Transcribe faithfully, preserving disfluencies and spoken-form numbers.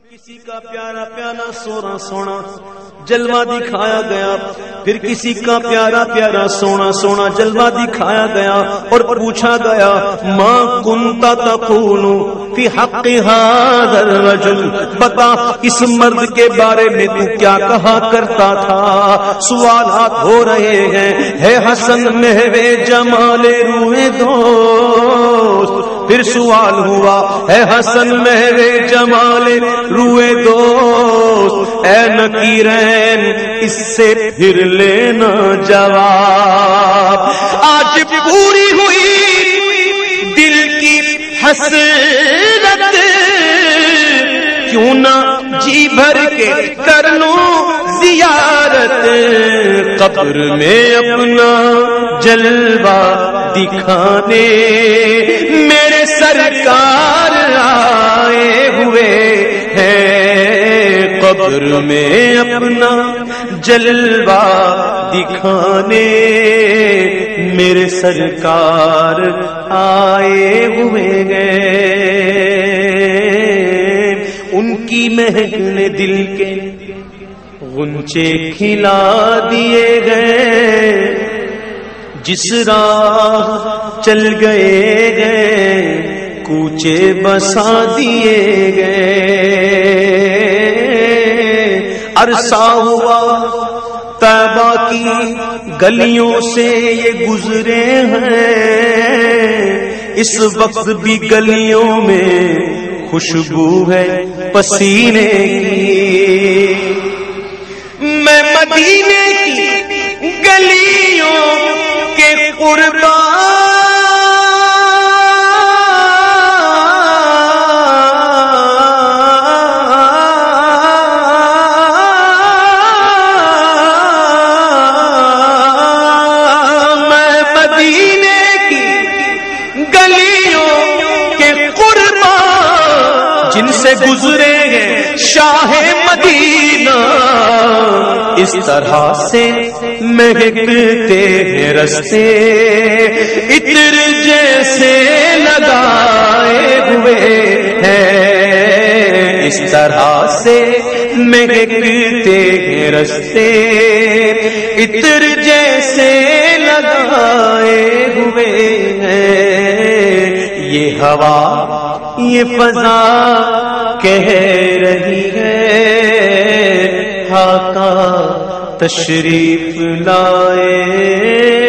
کسی کا پیارا پیارا سونا سونا جلوہ دکھایا گیا، پھر کسی کا پیارا پیارا سونا سونا جلوہ دکھایا گیا اور پوچھا گیا ما کنت تقول فی حق هذا الرجل، بتا اس مرد کے بارے میں تو کیا کہا کرتا تھا۔ سوالات ہو رہے ہیں، ہے حسن محو جمال روئے دوست، پھر سوال ہوا ہے حسن محو جمال روئے دوست، اے نکیرین اس سے پھر لینا جواب۔ آج پوری ہوئی دل کی حسرت، کیوں نہ جی بھر کے کر لوں زیارت، قبر میں اپنا جلوہ دکھانے میرے سرکار آئے ہوئے ہیں، قبر میں اپنا جلوہ دکھانے میرے سرکار آئے ہوئے ہیں۔ ان کی مہک نے دل کے غنچے کھلا دیے گئے، جس راہ چل گئے گئے کوچے بسا دیے گئے۔ عرصہ ہوا طیبہ کی گلیوں سے یہ گزرے ہیں، اس وقت بھی گلیوں میں خوشبو ہے پسینے کی۔ میں مدینے کی گلیوں کے قربا میں مدینے کی گلیوں کے قربا جن سے گزرے ہیں شاہ مدینہ، اس طرح سے مہکتے ہیں رستے عطر جیسے لگائے ہوئے ہیں، اس طرح سے مہکتے ہیں رستے عطر جیسے لگائے ہوئے ہیں۔ یہ ہوا یہ فضا کہہ رہی ہے آقا تشریف لائے۔